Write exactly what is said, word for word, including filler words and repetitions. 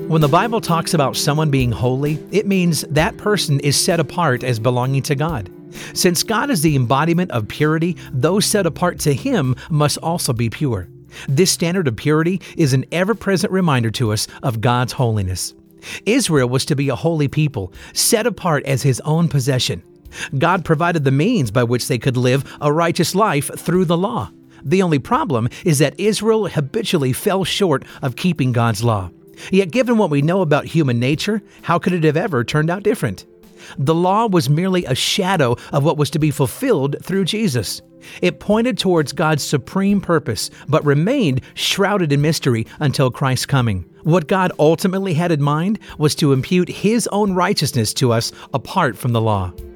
When the Bible talks about someone being holy, it means that person is set apart as belonging to God. Since God is the embodiment of purity, those set apart to Him must also be pure. This standard of purity is an ever-present reminder to us of God's holiness. Israel was to be a holy people, set apart as His own possession. God provided the means by which they could live a righteous life through the law. The only problem is that Israel habitually fell short of keeping God's law. Yet given what we know about human nature, how could it have ever turned out different? The law was merely a shadow of what was to be fulfilled through Jesus. It pointed towards God's supreme purpose, but remained shrouded in mystery until Christ's coming. What God ultimately had in mind was to impute His own righteousness to us apart from the law.